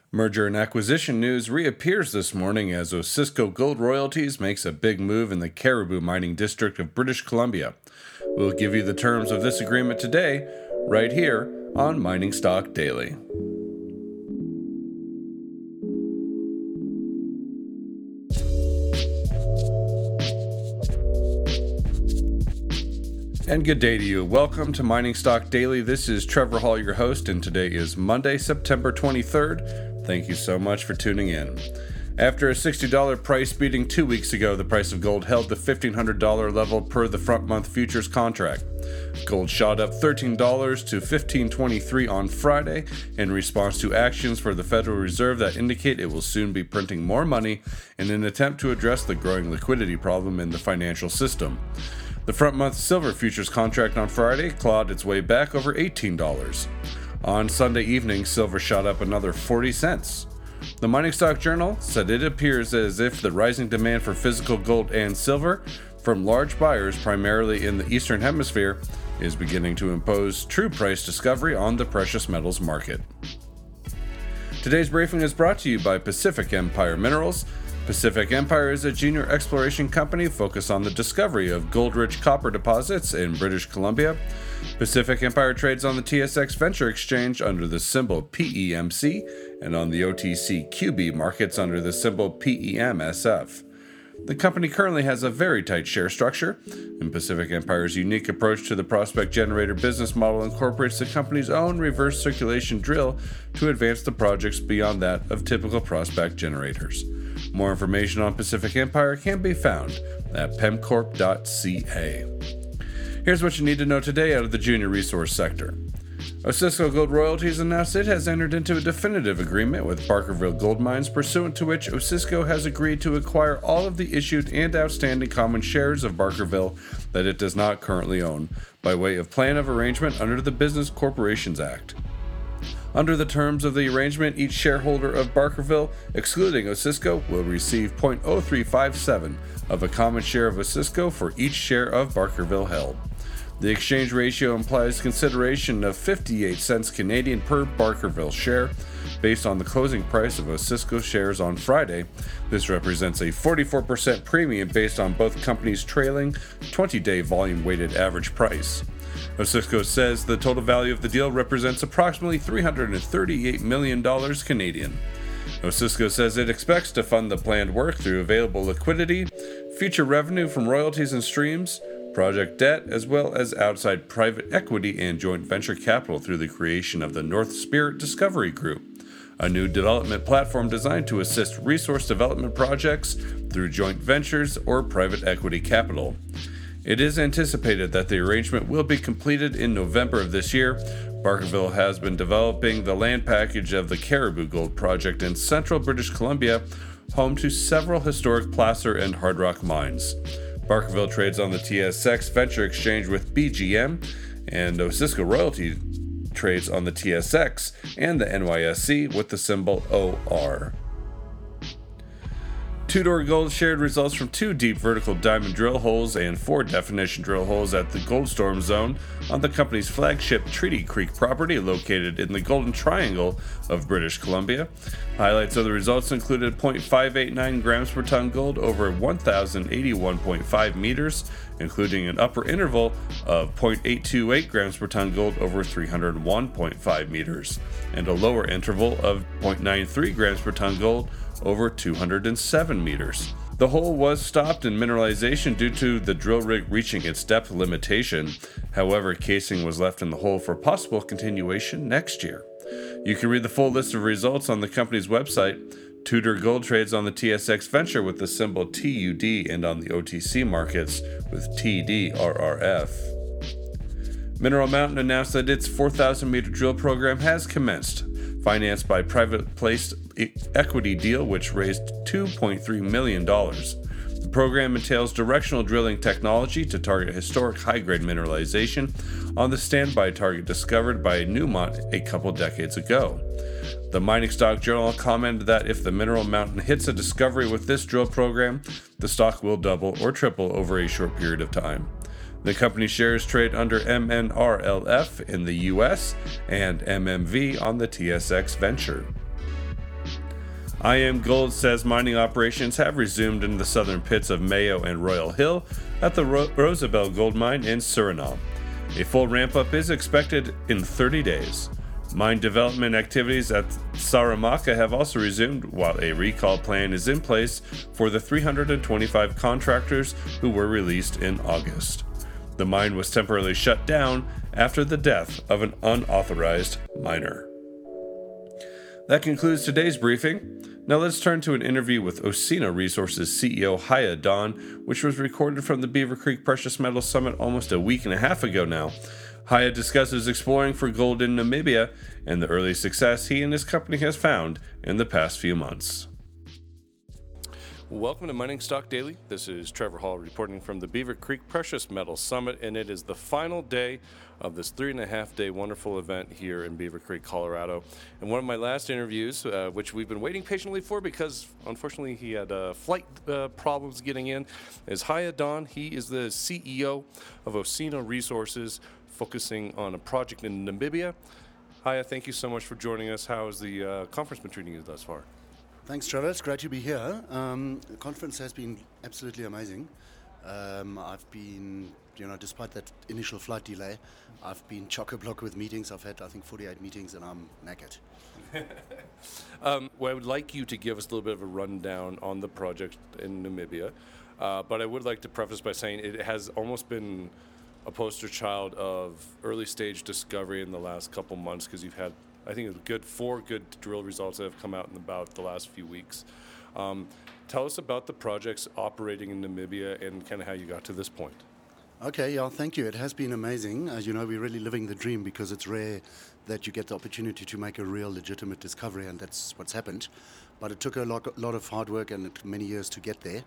Merger and acquisition news reappears this morning as Osisko Gold Royalties makes a big move in the Caribou Mining District of British Columbia. We'll give you the terms of this agreement today, right here on Mining Stock Daily. And good day to you. Welcome to Mining Stock Daily. This is Trevor Hall, your host, and today is Monday, September 23rd. Thank you so much for tuning in. After a $60 price beating 2 weeks ago, the price of gold held the $1,500 level per the front month futures contract. Gold shot up $13 to $1,523 on Friday in response to actions for the Federal Reserve that indicate it will soon be printing more money in an attempt to address the growing liquidity problem in the financial system. The front-month silver futures contract on Friday clawed its way back over $18. On Sunday evening, silver shot up another 40 cents. The Mining Stock Journal said it appears as if the rising demand for physical gold and silver from large buyers, primarily in the Eastern Hemisphere, is beginning to impose true price discovery on the precious metals market. Today's briefing is brought to you by Pacific Empire Minerals. Pacific Empire is a junior exploration company focused on the discovery of gold-rich copper deposits in British Columbia. Pacific Empire trades on the TSX Venture Exchange under the symbol PEMC and on the OTCQB markets under the symbol PEMSF. The company currently has a very tight share structure, and Pacific Empire's unique approach to the prospect generator business model incorporates the company's own reverse circulation drill to advance the projects beyond that of typical prospect generators. More information on Pacific Empire can be found at pemcorp.ca. Here's what you need to know today out of the junior resource sector. Osisko Gold Royalties announced it has entered into a definitive agreement with Barkerville Gold Mines, pursuant to which Osisko has agreed to acquire all of the issued and outstanding common shares of Barkerville that it does not currently own, by way of plan of arrangement under the Business Corporations Act. Under the terms of the arrangement, each shareholder of Barkerville, excluding Osisko, will receive 0.0357 of a common share of Osisko for each share of Barkerville held. The exchange ratio implies consideration of 58 cents Canadian per Barkerville share. Based on the closing price of Osisko shares on Friday, this represents a 44% premium based on both companies' trailing 20-day volume-weighted average price. Osisko says the total value of the deal represents approximately $338 million Canadian. Osisko says it expects to fund the planned work through available liquidity, future revenue from royalties and streams, project debt, as well as outside private equity and joint venture capital through the creation of the North Spirit Discovery Group, a new development platform designed to assist resource development projects through joint ventures or private equity capital. It is anticipated that the arrangement will be completed in November of this year. Barkerville has been developing the land package of the Caribou Gold Project in central British Columbia, home to several historic placer and hard rock mines. Barkerville trades on the TSX Venture Exchange with BGM, and Osisko Royalty trades on the TSX and the NYSE with the symbol OR. Tudor Gold shared results from 2 deep vertical diamond drill holes and 4 definition drill holes at the Goldstorm Zone on the company's flagship Treaty Creek property located in the Golden Triangle of British Columbia. Highlights of the results included 0.589 grams per ton gold over 1,081.5 meters, including an upper interval of 0.828 grams per ton gold over 301.5 meters, and a lower interval of 0.93 grams per ton gold over 207 meters. The hole was stopped in mineralization due to the drill rig reaching its depth limitation. However, casing was left in the hole for possible continuation next year. You can read the full list of results on the company's website. Tudor Gold trades on the TSX Venture with the symbol TUD and on the OTC markets with TDRRF. Mineral Mountain announced that its 4,000-meter drill program has commenced, financed by private placed equity deal which raised $2.3 million. The program entails directional drilling technology to target historic high-grade mineralization on the standby target discovered by Newmont a couple decades ago. The Mining Stock Journal commented that if the Mineral Mountain hits a discovery with this drill program, the stock will double or triple over a short period of time. The company shares trade under MNRLF in the US and MMV on the TSX Venture. IAMGOLD says mining operations have resumed in the southern pits of Mayo and Royal Hill at the Rosabel Gold Mine in Suriname. A full ramp-up is expected in 30 days. Mine development activities at Saramacca have also resumed, while a recall plan is in place for the 325 contractors who were released in August. The mine was temporarily shut down after the death of an unauthorized miner. That concludes today's briefing. Now let's turn to an interview with Osino Resources CEO Haya Don, which was recorded from the Beaver Creek Precious Metals Summit almost a week and a half ago now. Haya discusses exploring for gold in Namibia and the early success he and his company has found in the past few months. Welcome to Mining Stock Daily. This is Trevor Hall reporting from the Beaver Creek Precious Metals Summit, and it is the final day of this 3.5-day wonderful event here in Beaver Creek, Colorado. And one of my last interviews, which we've been waiting patiently for because unfortunately he had flight problems getting in, is Haya Don. He is the CEO of Osino Resources, focusing on a project in Namibia. Haya, thank you so much for joining us. How has the conference been treating you thus far? Thanks, Trevor. It's great to be here. The conference has been absolutely amazing. I've been, despite that initial flight delay, I've been chock-a-block with meetings. I've had, I think, 48 meetings, and I'm knackered. Well, I would like you to give us a little bit of a rundown on the project in Namibia, but I would like to preface by saying it has almost been a poster child of early-stage discovery in the last couple months because you've had, I think, four good drill results that have come out in about the last few weeks. Tell us about the projects operating in Namibia and kind of how you got to this point. Okay, yeah, thank you. It has been amazing. As you know, we're really living the dream because it's rare that you get the opportunity to make a real legitimate discovery, and that's what's happened. But it took a lot of hard work and many years to get there.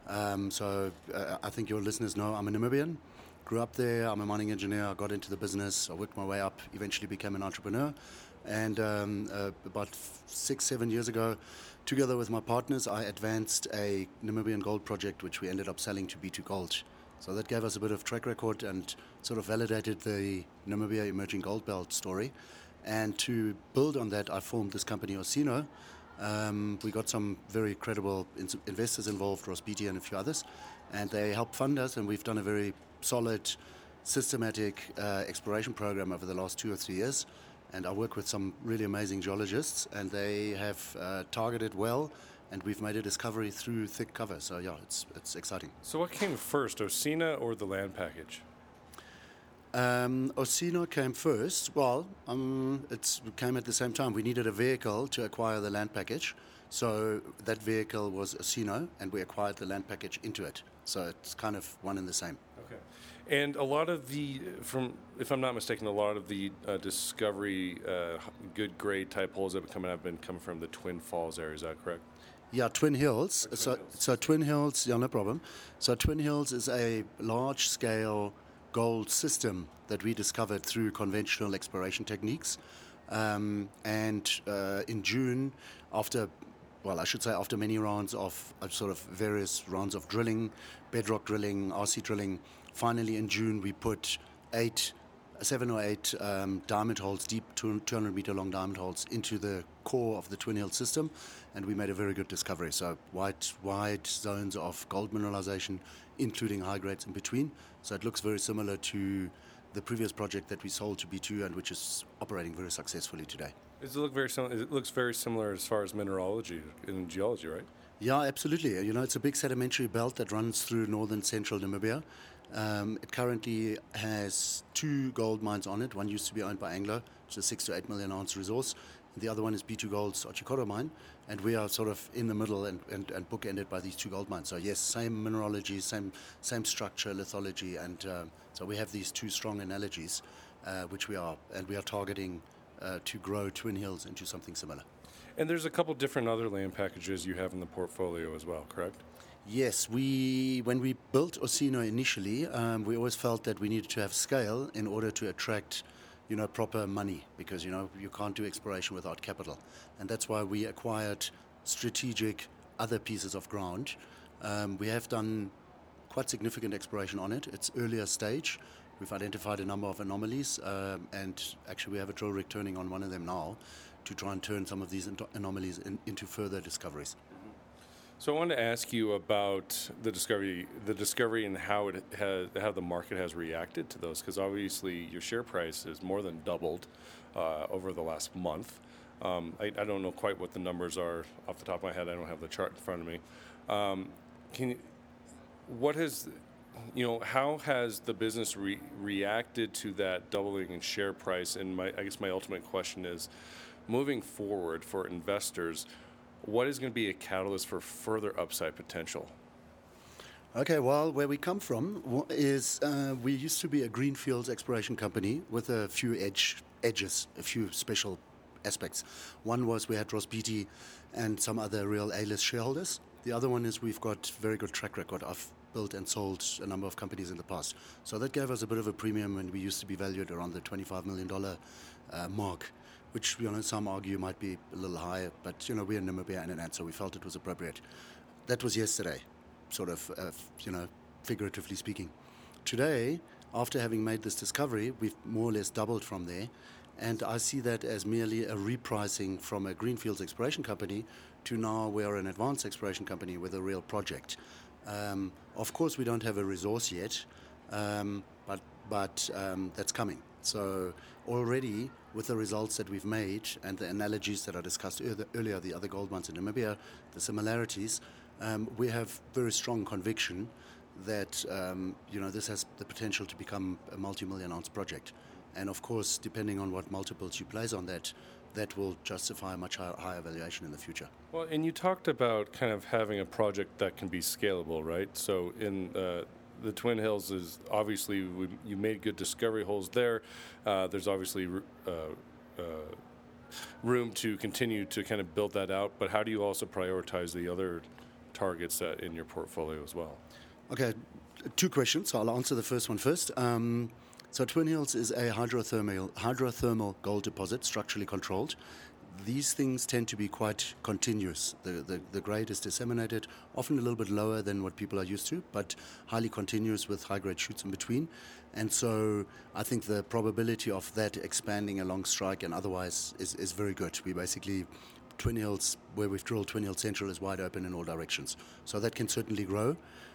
I think your listeners know I'm a Namibian. Grew up there. I'm a mining engineer. I got into the business. I worked my way up, eventually became an entrepreneur. And about 6-7 years ago, together with my partners, I advanced a Namibian gold project, which we ended up selling to B2Gold. So that gave us a bit of track record and sort of validated the Namibia Emerging Gold Belt story. And to build on that, I formed this company, Osino. We got some very credible investors involved, Ross Beatty and a few others, and they helped fund us, and we've done a very solid, systematic exploration program over the last 2 or 3 years. And I work with some really amazing geologists, and they have targeted well, and we've made a discovery through thick cover. So yeah, it's exciting. So what came first, Osino or the land package? Osino came first. Well, it came at the same time. We needed a vehicle to acquire the land package. So that vehicle was Osino, and we acquired the land package into it. So it's kind of one and the same. Okay. And a lot of the, if I'm not mistaken, a lot of the discovery, good grade type holes that have been coming from the Twin Falls area. Is that correct? Yeah, Twin Hills. So Twin Hills, yeah, no problem. So Twin Hills is a large-scale gold system that we discovered through conventional exploration techniques. And in June, after many rounds of sort of various rounds of drilling, bedrock drilling, RC drilling, finally in June we put 7 or 8 diamond holes, deep 200-meter long diamond holes, into the core of the Twin Hills system, and we made a very good discovery. So wide zones of gold mineralization, including high grades in between. So it looks very similar to the previous project that we sold to B2 and which is operating very successfully today. Does it look very similar? It looks very similar as far as mineralogy and geology, right? Yeah, absolutely. It's a big sedimentary belt that runs through northern central Namibia. It currently has 2 gold mines on it. One used to be owned by Anglo, which is a 6 to 8 million ounce resource. The other one is B2Gold's Otjikoto mine, and we are sort of in the middle and bookended by these 2 gold mines. So yes, same mineralogy, same structure, lithology, and so we have these 2 strong analogies, which we are targeting to grow Twin Hills into something similar. And there's a couple different other land packages you have in the portfolio as well, correct? Yes, when we built Osino initially, we always felt that we needed to have scale in order to attract, proper money, because, you can't do exploration without capital. And that's why we acquired strategic other pieces of ground. We have done quite significant exploration on it. It's earlier stage. We've identified a number of anomalies, and actually we have a drill rig turning on one of them now to try and turn some of these anomalies into further discoveries. So I wanted to ask you about the discovery, and how the market has reacted to those, because obviously your share price has more than doubled over the last month. I don't know quite what the numbers are off the top of my head. I don't have the chart in front of me. How has the business reacted to that doubling in share price? And I guess my ultimate question is, moving forward for investors, what is going to be a catalyst for further upside potential? Okay, well, where we come from is we used to be a greenfields exploration company with a few edges, a few special aspects. One was we had Ross Beatty and some other real A-list shareholders. The other one is we've got very good track record. I've built and sold a number of companies in the past. So that gave us a bit of a premium when we used to be valued around the $25 million mark, which some argue might be a little higher, but we're in Namibia and so we felt it was appropriate. That was yesterday, sort of, figuratively speaking. Today, after having made this discovery, we've more or less doubled from there, and I see that as merely a repricing from a greenfields exploration company to now we're an advanced exploration company with a real project. Of course, we don't have a resource yet, but that's coming. So already, with the results that we've made and the analogies that I discussed earlier, the other gold mines in Namibia, the similarities, we have very strong conviction that this has the potential to become a multi-million ounce project. And of course, depending on what multiples you place on that will justify a much higher valuation in the future. Well, and you talked about kind of having a project that can be scalable, right? So in the Twin Hills is obviously, you made good discovery holes there. There's obviously room to continue to kind of build that out. But how do you also prioritize the other targets in your portfolio as well? Okay, two questions. So I'll answer the first one first. So Twin Hills is a hydrothermal gold deposit, structurally controlled. These things tend to be quite continuous. The grade is disseminated, often a little bit lower than what people are used to, but highly continuous with high-grade shoots in between. And so I think the probability of that expanding along strike and otherwise is very good. We basically, Twin Hills, where we've drilled Twin Hills Central, is wide open in all directions. So that can certainly grow.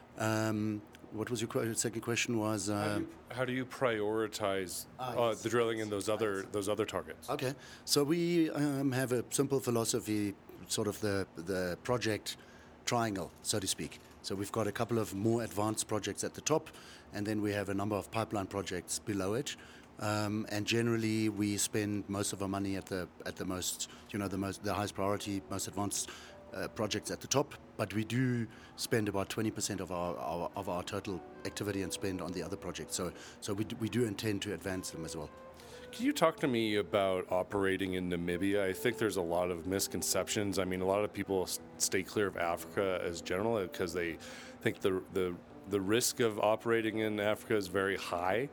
What was your second question? Was how do you prioritize the drilling in those other targets? Okay, so we have a simple philosophy, sort of the project triangle, so to speak. So we've got a couple of more advanced projects at the top, and then we have a number of pipeline projects below it. And generally, we spend most of our money at the most, the highest priority, most advanced projects at the top, but we do spend about 20% of our total activity and spend on the other projects. So we do intend to advance them as well. Can you talk to me about operating in Namibia? I think there's a lot of misconceptions. I mean, a lot of people stay clear of Africa as general because they think the risk of operating in Africa is very high.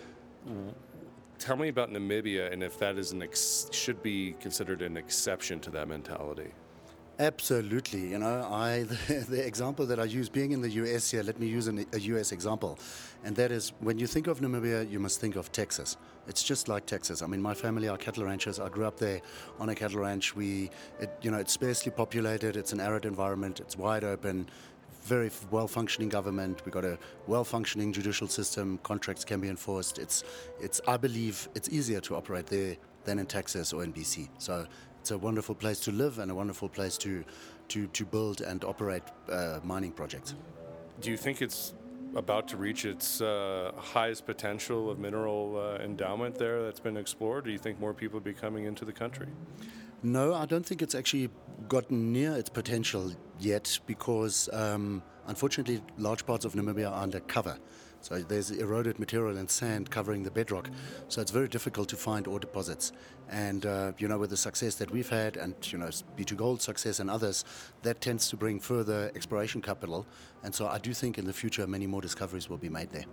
Tell me about Namibia and if that is should be considered an exception to that mentality. Absolutely. The example that I use, being in the US here, let me use a US example. And that is, when you think of Namibia, you must think of Texas. It's just like Texas. I mean, my family are cattle ranchers. I grew up there on a cattle ranch. It's sparsely populated. It's an arid environment. It's wide open. Very well-functioning government. We've got a well-functioning judicial system. Contracts can be enforced. I believe it's easier to operate there than in Texas or in BC. So it's a wonderful place to live and a wonderful place to build and operate mining projects. Do you think it's about to reach its highest potential of mineral endowment there that's been explored? Do you think more people will be coming into the country? No, I don't think it's actually gotten near its potential yet because, unfortunately, large parts of Namibia are under cover. So there's eroded material and sand covering the bedrock. So it's very difficult to find ore deposits. And, with the success that we've had and, B2Gold success and others, that tends to bring further exploration capital. And so I do think in the future many more discoveries will be made there.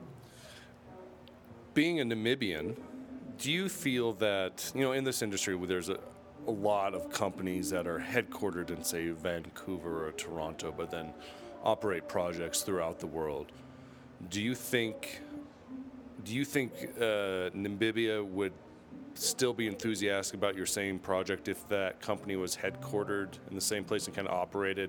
Being a Namibian, do you feel that, in this industry where there's a lot of companies that are headquartered in, say, Vancouver or Toronto, but then operate projects throughout the world, do you think Namibia would still be enthusiastic about your same project if that company was headquartered in the same place and kind of operated,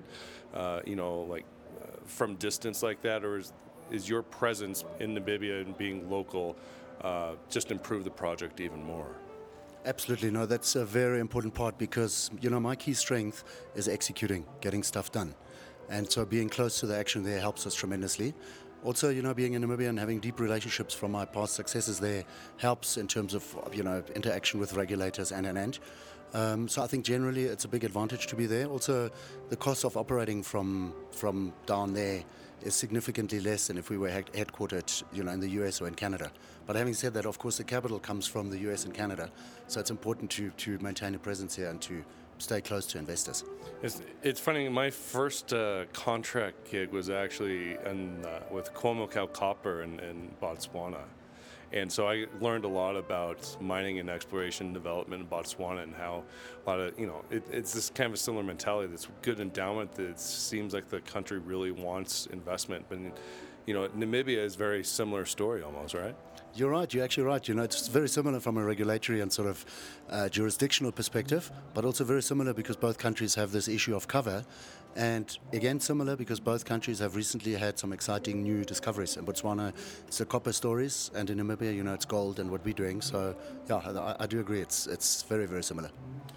from distance like that, or is your presence in Namibia and being local just improve the project even more? Absolutely. No, that's a very important part because, my key strength is executing, getting stuff done. And so being close to the action there helps us tremendously. Also, being in Namibia and having deep relationships from my past successes there helps in terms of, interaction with regulators and. So I think generally it's a big advantage to be there. Also, the cost of operating from down there is significantly less than if we were headquartered, in the US or in Canada. But having said that, of course, the capital comes from the US and Canada. So it's important to maintain a presence here and to stay close to investors. It's funny, my first contract gig was actually with Khoemacau Copper in Botswana. And so I learned a lot about mining and exploration and development in Botswana and how a lot of, it's this kind of a similar mentality. That's good endowment that it seems like the country really wants investment. But, Namibia is a very similar story almost, right? You're right. You're actually right. It's very similar from a regulatory and sort of jurisdictional perspective, but also very similar because both countries have this issue of cover. And again, similar because both countries have recently had some exciting new discoveries. In Botswana, it's the copper stories, and in Namibia, it's gold and what we're doing. So, yeah, I do agree. It's very, very similar.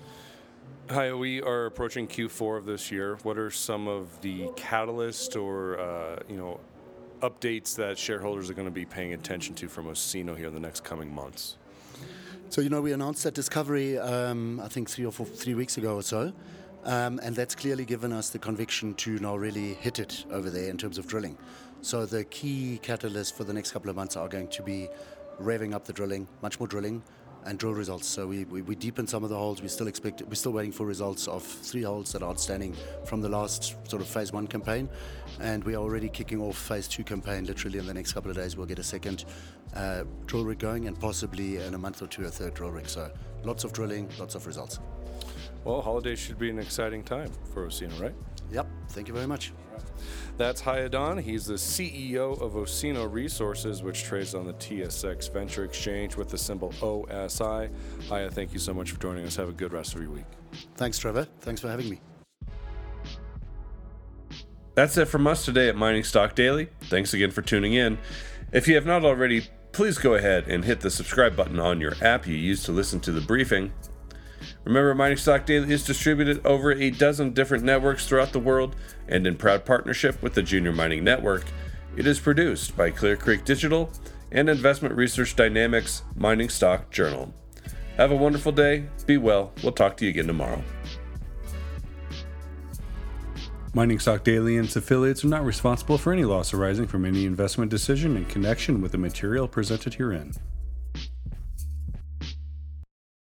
Hi, we are approaching Q4 of this year. What are some of the catalysts or, updates that shareholders are going to be paying attention to from Osino here in the next coming months? So, we announced that discovery, I think 3 weeks ago or so. And that's clearly given us the conviction to now really hit it over there in terms of drilling. So the key catalysts for the next couple of months are going to be revving up the drilling, much more drilling, and drill results. So we deepened some of the holes. We're still waiting for results of 3 holes that are outstanding from the last sort of phase 1 campaign. And we are already kicking off phase 2 campaign. Literally in the next couple of days, we'll get a second drill rig going, and possibly in a month or two, a third drill rig. So lots of drilling, lots of results. Well, holidays should be an exciting time for Osino, right? Yep. Thank you very much. That's Haya Don. He's the CEO of Osino Resources, which trades on the TSX Venture Exchange with the symbol OSI. Haya, thank you so much for joining us. Have a good rest of your week. Thanks, Trevor. Thanks for having me. That's it from us today at Mining Stock Daily. Thanks again for tuning in. If you have not already, please go ahead and hit the subscribe button on your app you use to listen to the briefing. Remember, Mining Stock Daily is distributed over a dozen different networks throughout the world, and in proud partnership with the Junior Mining Network. It is produced by Clear Creek Digital and Investment Research Dynamics Mining Stock Journal. Have a wonderful day. Be well. We'll talk to you again tomorrow. Mining Stock Daily and its affiliates are not responsible for any loss arising from any investment decision in connection with the material presented herein.